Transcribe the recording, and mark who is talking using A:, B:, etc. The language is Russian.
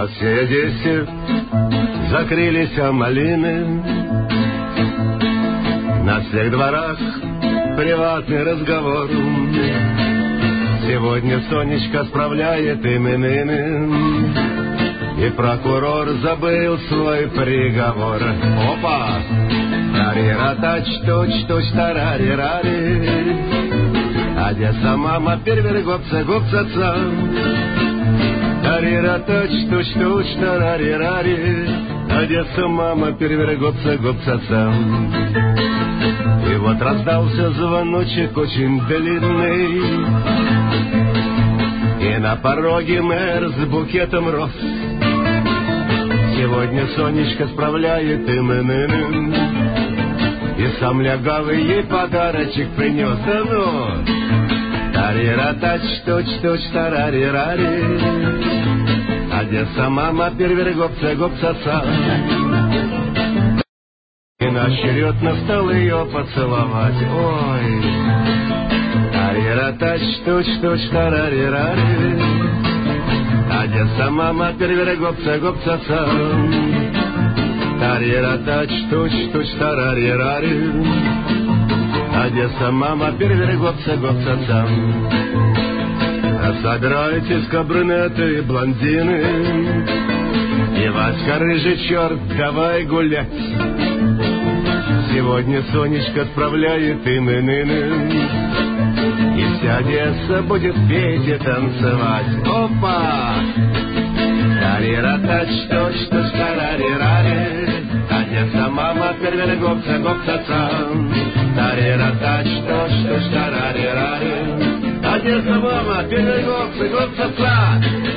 A: По всей Одессе закрылись малины, на всех дворах приватный разговор. Сегодня Сонечка справляет именины, и прокурор забыл свой приговор. Опа! Тари-ра-тач, туч-туч, тарари-рари. Одесса, мама, первергопца, гопца-ца. Тари-ра-тач, туч-туч, тарари-рари. Одесса, мама, первергопца, гопца-ца. И вот раздался звоночек очень длинный, и на пороге мэр с букетом роз. Сегодня Сонечка справляет именины, и сам Лягавый ей подарочек принес. Да ну! Тари-ра-тач, туч-туч, тарари-рари. Одесса, мама, первергопца, гопца-ца. И наш черед настал ее поцеловать. Ой! Тари-ра-тач, туч-туч, тарари-рари. Одесса, мама, первергопца, гопца-ца. Тари-ра-тач, туч-туч, тарари-рари. Одесса, мама, первергопца, гопца-ца. Собирайтесь-ка, брюнеты и блондины, и Васька, рыжий черт, давай гулять. Сегодня Сонечка справляет именины, и вся Одесса будет петь и танцевать. Опа! Тари-ра-тач, туч-туч, тарари-рари. Одесса, мама, первергопца, гопца-ца. Тари-ра-тач, туч-туч, тарари-рари. Одесса, мама, первергопца, гопца-ца.